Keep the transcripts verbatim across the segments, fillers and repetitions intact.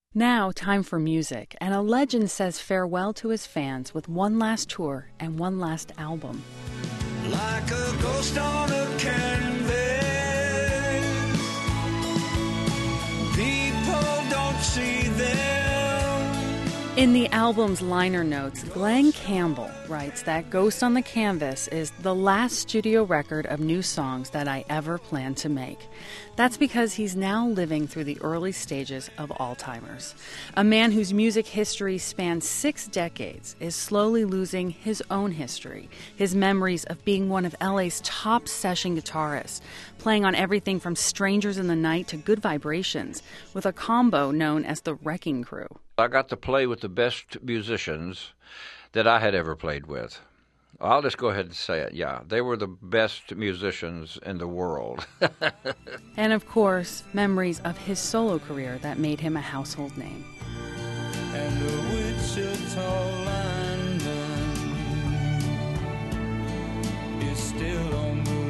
Now, time for music, and a legend says farewell to his fans with one last tour and one last album. Like a ghost on a canvas, people don't see them. In the album's liner notes, Glen Campbell writes that Ghost on the Canvas is the last studio record of new songs that I ever planned to make. That's because he's now living through the early stages of Alzheimer's. A man whose music history spans six decades is slowly losing his own history, his memories of being one of L A's top session guitarists, playing on everything from Strangers in the Night to Good Vibrations, with a combo known as the Wrecking Crew. I got to play with the best musicians that I had ever played with. I'll just go ahead and say it, yeah. They were the best musicians in the world. And of course, memories of his solo career that made him a household name. And the Wichita lineman is still on the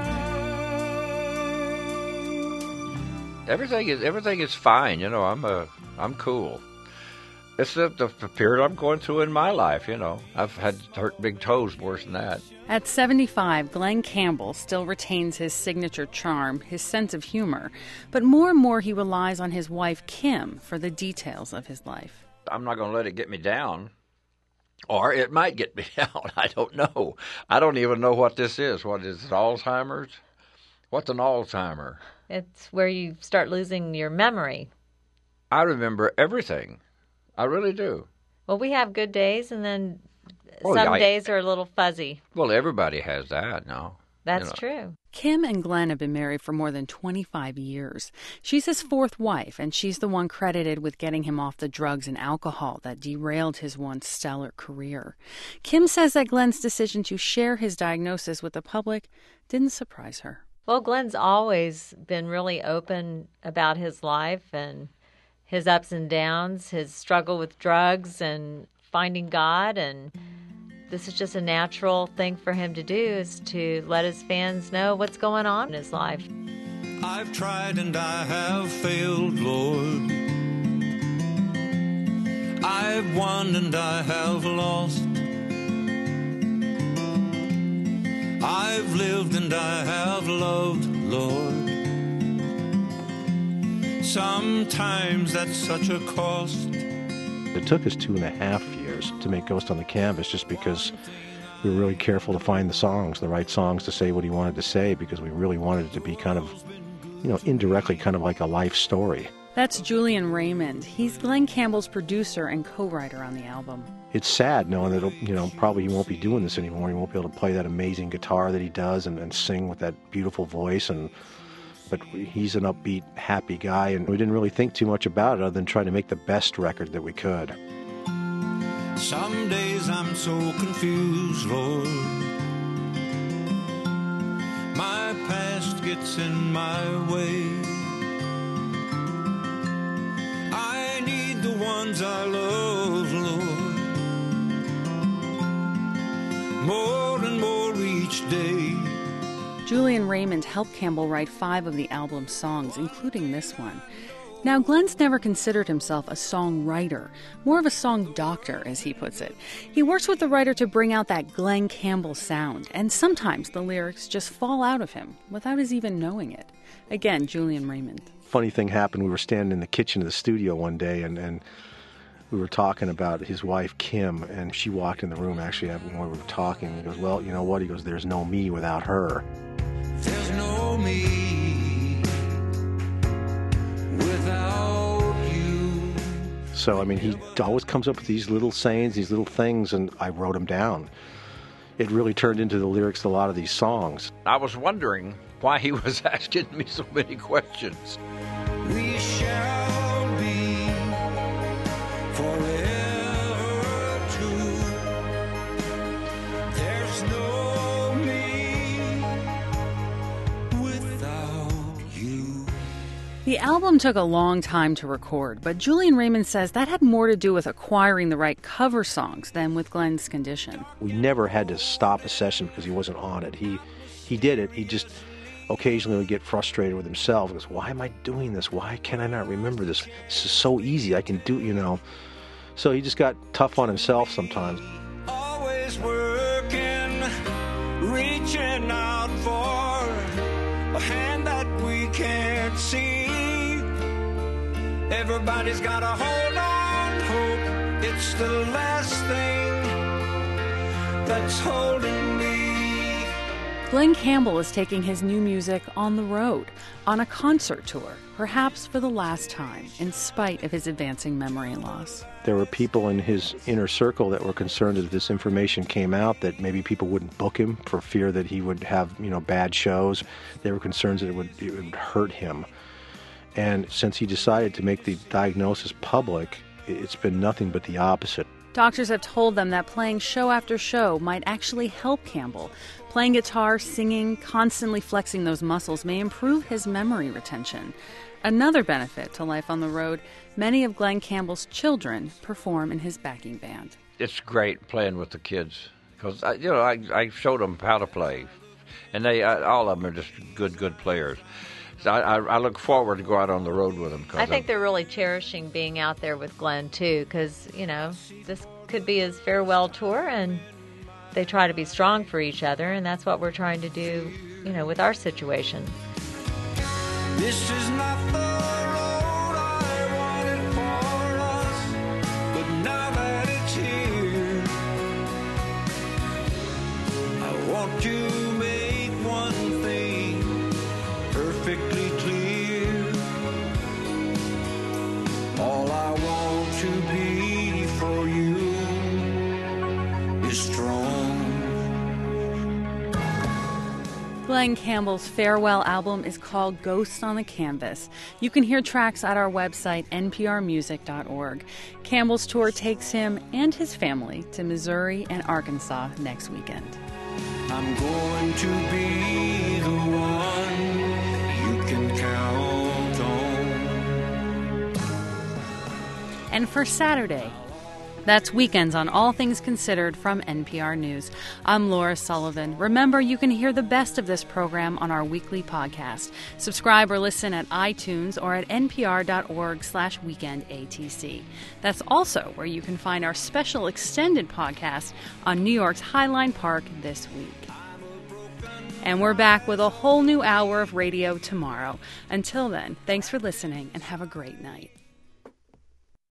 line. Everything is everything is fine, you know. I'm a I'm cool. It's the, the period I'm going through in my life, you know. I've had hurt big toes worse than that. At seventy-five, Glen Campbell still retains his signature charm, his sense of humor, but more and more he relies on his wife, Kim, for the details of his life. I'm not going to let it get me down, or it might get me down. I don't know. I don't even know what this is. What is it, Alzheimer's? What's an Alzheimer? It's where you start losing your memory. I remember everything. I really do. Well, we have good days, and then well, some I, days are a little fuzzy. Well, everybody has that now. That's you know. true. Kim and Glen have been married for more than twenty-five years. She's his fourth wife, and she's the one credited with getting him off the drugs and alcohol that derailed his once stellar career. Kim says that Glen's decision to share his diagnosis with the public didn't surprise her. Well, Glen's always been really open about his life and his ups and downs, his struggle with drugs and finding God, and this is just a natural thing for him to do, is to let his fans know what's going on in his life. I've tried and I have failed, Lord. I've won and I have lost. I've lived and I have loved, Lord. Sometimes that's such a cost. It took us two and a half years to make Ghost on the Canvas, just because we were really careful to find the songs, the right songs to say what he wanted to say, because we really wanted it to be kind of, you know, indirectly kind of like a life story. That's Julian Raymond. He's Glen Campbell's producer and co-writer on the album. It's sad knowing that, you know, probably he won't be doing this anymore. He won't be able to play that amazing guitar that he does and, and sing with that beautiful voice. And but he's an upbeat, happy guy, and we didn't really think too much about it other than trying to make the best record that we could. Some days I'm so confused, Lord. My past gets in my way. I need the ones I love, Lord, more and more each day. Julian Raymond helped Campbell write five of the album's songs, including this one. Now, Glen's never considered himself a songwriter, more of a song doctor, as he puts it. He works with the writer to bring out that Glen Campbell sound, and sometimes the lyrics just fall out of him without his even knowing it. Again, Julian Raymond. Funny thing happened. We were standing in the kitchen of the studio one day, and, and we were talking about his wife, Kim, and she walked in the room actually when we were talking. He goes, well, you know what? He goes, there's no me without her. There's no me without you. So, I mean, he always comes up with these little sayings, these little things, and I wrote them down. It really turned into the lyrics to a lot of these songs. I was wondering why he was asking me so many questions. We shall be forever true. There's no me without you. The album took a long time to record, but Julian Raymond says that had more to do with acquiring the right cover songs than with Glen's condition. We never had to stop a session because he wasn't on it. He he did it. He just occasionally would get frustrated with himself. He goes, why am I doing this? Why can I not remember this? This is so easy. I can do, you know. So he just got tough on himself sometimes. Always working, reaching out for a hand that we can't see. Everybody's got to hold on, hope it's the last thing that's holding me. Glen Campbell is taking his new music on the road, on a concert tour, perhaps for the last time, in spite of his advancing memory loss. There were people in his inner circle that were concerned that if this information came out, that maybe people wouldn't book him for fear that he would have, you know, bad shows. They were concerned that it would, it would hurt him. And since he decided to make the diagnosis public, it's been nothing but the opposite. Doctors have told them that playing show after show might actually help Campbell. Playing guitar, singing, constantly flexing those muscles may improve his memory retention. Another benefit to life on the road, many of Glen Campbell's children perform in his backing band. It's great playing with the kids because, you know, I, I showed them how to play, and they I, all of them are just good, good players. So I, I, I look forward to go out on the road with them. I think I'm, they're really cherishing being out there with Glen, too, because, you know, this could be his farewell tour, and they try to be strong for each other, and that's what we're trying to do, you know, with our situation. This is not the road I wanted for us, but now that it's here, I want to make one thing perfectly clear. All I want to be for you is strong. Glen Campbell's farewell album is called Ghost on the Canvas. You can hear tracks at our website, n p r music dot org. Campbell's tour takes him and his family to Missouri and Arkansas next weekend. I'm going to be the one you can count on. And for Saturday, that's Weekends on All Things Considered from N P R News. I'm Laura Sullivan. Remember, you can hear the best of this program on our weekly podcast. Subscribe or listen at iTunes or at npr.org slash weekendATC. That's also where you can find our special extended podcast on New York's Highline Park this week. And we're back with a whole new hour of radio tomorrow. Until then, thanks for listening and have a great night.